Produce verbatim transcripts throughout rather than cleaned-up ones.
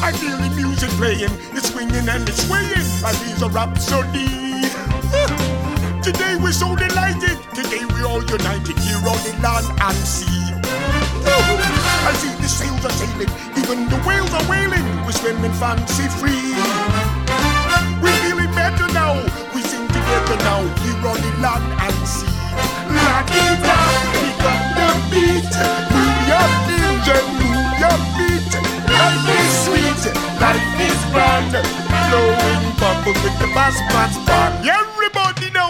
I feel the music playing, it's swinging and it's swaying. Life is a rhapsody. Today we're so delighted, today we're all united here on the land and sea. I see the sails are sailing, even the whales are wailing. We're swimming fancy free. We're feeling better now, we sing together now here on the land and sea. La-dee-da, we got the beat. Move your limbs and move your feet. Life is sweet, life is grand. Blowing bubbles with the bass bass band. Everybody know.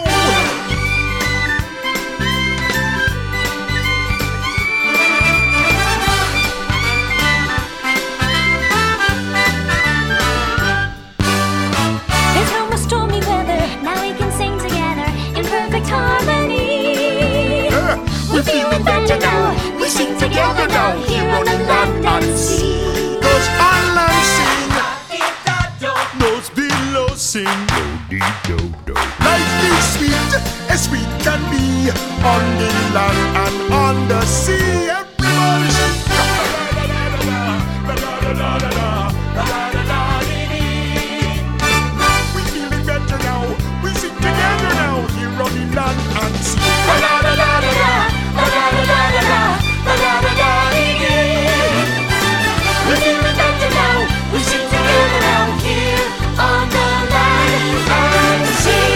There's no more stormy weather. Now we can sing together in perfect harmony. Yeah, We're feeling better now. We sing together now here on the land and sea. cause all I sing, notes below sing. Life is sweet, as sweet can be, on the land and on the sea. Everybody sing. We feeling better now, we sing together now, here on the land and sea. We're feeling better now. We sing together now here on the land and sea.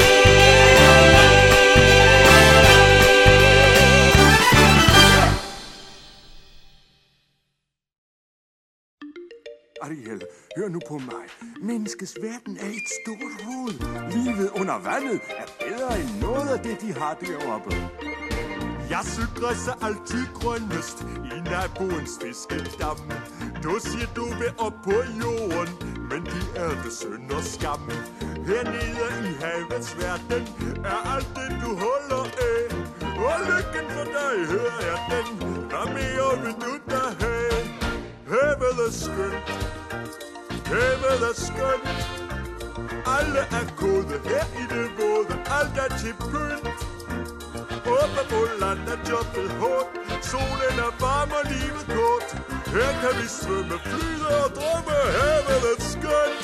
Ariel, hør nu på mig. Menneskets verden er et stort rod. Livet under vandet er bedre end noget af det, de har deroppe. Jeg græsser altid grønnest i naboens fiskedam. Du siger, du vil op på jorden, men de er det synd og skam. Hernede i havets verden er alt det, du holder af. Og lykken for dig, hører jeg den. Hvad mere vil du da have? Havet er skønt. Havet er skønt. Alle er gode her i det våde. Alt er til pynt. Oppe på land er jobbet hårdt. Solen er varm og livet kort. Her kan vi svømme, flyde og drømme. Havet er skønt.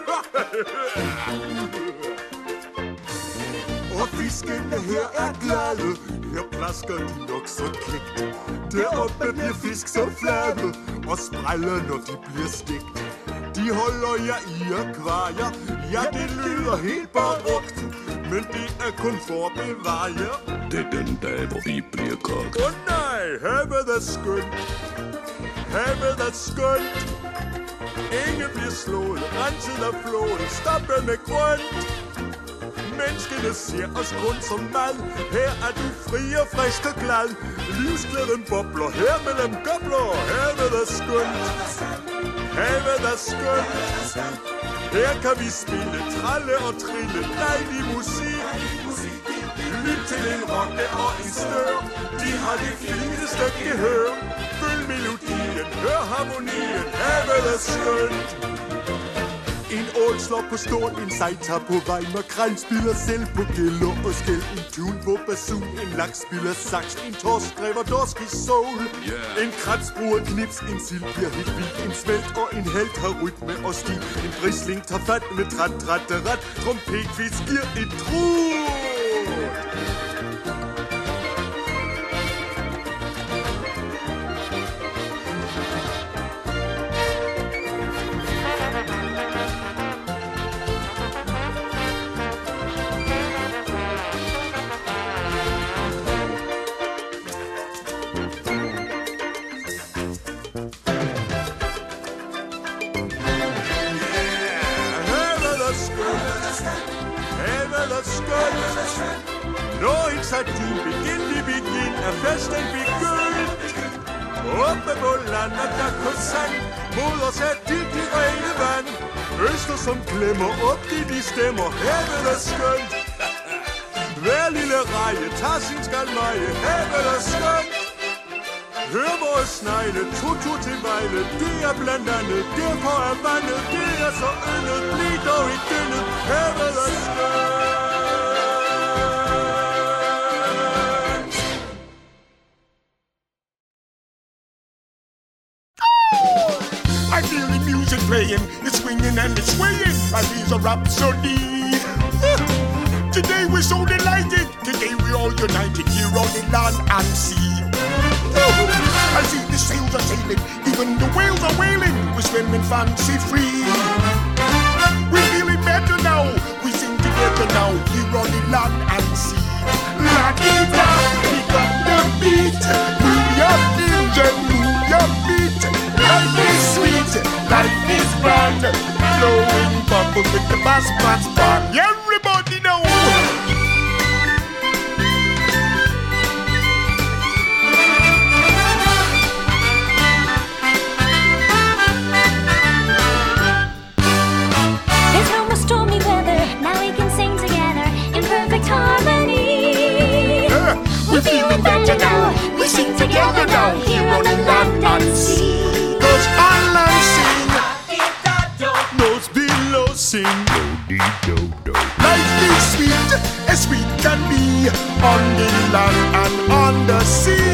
Og fiskene her er glade. Her plasker de nok så kægt. Deroppe bliver fisk så flade og spræller, når de bliver stegt. De holder jer i akvarier. Ja, det lyder helt barokt, men det er kun for at bevare jer. Det er den dag, hvor vi bliver kogt. Åh oh, nej, havet er skønt. Havet er skønt. Ingen bliver slået, renset af floden, stoppet med grønt. Menneskene ser os kun som mad. Her er du fri og frisk og glad. Livsglæden bobler her mellem gobler. Havet er skønt. Havet er skønt. Her kan vi spille, tralle og trille dejlig musik. Lyt til en rotte og en stør. De har det fineste gehør. Følg melodien, hør harmonien. Havet er skønt. En ål slår på stål, en sej tager på vej. Makrel spiller selv på gælder og skæld. En tun på basun, en laks spiller saks. En torsk driver dorsk i sol. Yeah. En krabs bruger knips, en sild bliver helt vild. En smelt og en helt har rytme og stil. En brisling tager fat med træt, træt, ret. Trompetfisk giver et trut. Når en sardin begin, vi begin, er festen begyndt. Oppe på landet, der kun sand, mod os er dybt i rene vand. Øster som klemmer op, de de stemmer, havet er skønt. Hver lille reje tager sin skalmeje, havet er skønt. Hør vores snegle, to-to til Vejle, det er blandt andet, derfor er vandet, det er så yndet, bliv dog i dyndet, havet er skønt. I feel the music playing, it's swinging and it's swaying. Life is a rhapsody. Today we're so delighted. Today we're all united here on the land and sea. I see the sails are sailing, even the whales are wailing. We're swimming fancy free. We're feeling better now. We sing together now here on the land and sea. La-di-da, pick up the beat. Move your limbs and move your feet. Life is sweet, life is grand. Blowing bubbles with the bass bats band. Everybody know. There's no more stormy weather. Now we can sing together in perfect harmony. Yeah, We're feeling better now. We sing together now here on the land and sea. Cause on land sing, Notes below sing. Do-dee-do-do. life is sweet, as sweet can be. On the land and on the sea.